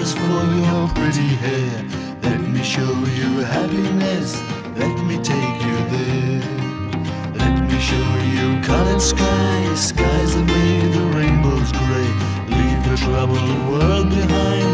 flowers for your pretty hair. Let me show you happiness, let me take you there. Let me show you colored skies, skies that made the rainbows gray. Leave the troubled world behind